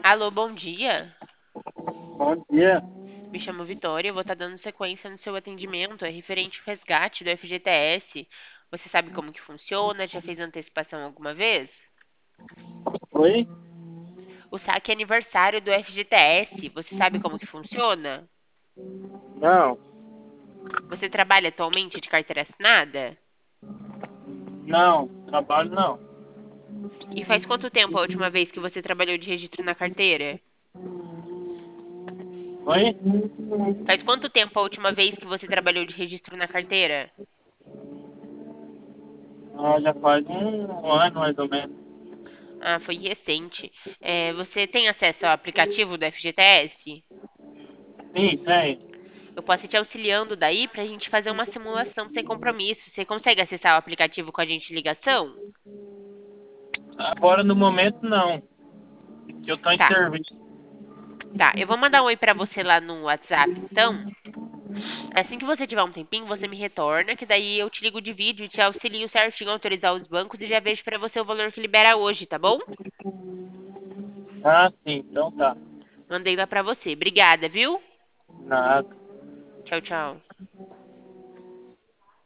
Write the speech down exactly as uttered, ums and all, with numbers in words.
Alô, bom dia. Bom dia. Me chamo Vitória, eu vou estar dando sequência no seu atendimento, é referente ao resgate do F G T S. Você sabe como que funciona? Já fez antecipação alguma vez? Oi? O saque é aniversário do F G T S. Você sabe como que funciona? Não, Você trabalha atualmente de carteira assinada? não, trabalho não. E faz quanto tempo a última vez que você trabalhou de registro na carteira? Oi? Faz quanto tempo a última vez que você trabalhou de registro na carteira? Ah, já faz um ano mais ou menos. Ah, foi recente. É, você tem acesso ao aplicativo do F G T S? Sim, tem. Eu posso ir te auxiliando daí para a gente fazer uma simulação sem compromisso. Você consegue acessar o aplicativo com a gente em ligação? Agora no momento não, que eu tô em Tá, serviço. tá. Eu vou mandar um oi para você lá no WhatsApp, então. Assim que você tiver um tempinho, você me retorna, que daí eu te ligo de vídeo e te auxilio certinho a autorizar os bancos e já vejo para você o valor que libera hoje, tá bom? Ah, sim, então tá. Mandei lá para você. Obrigada, viu? Nada. Tchau, tchau.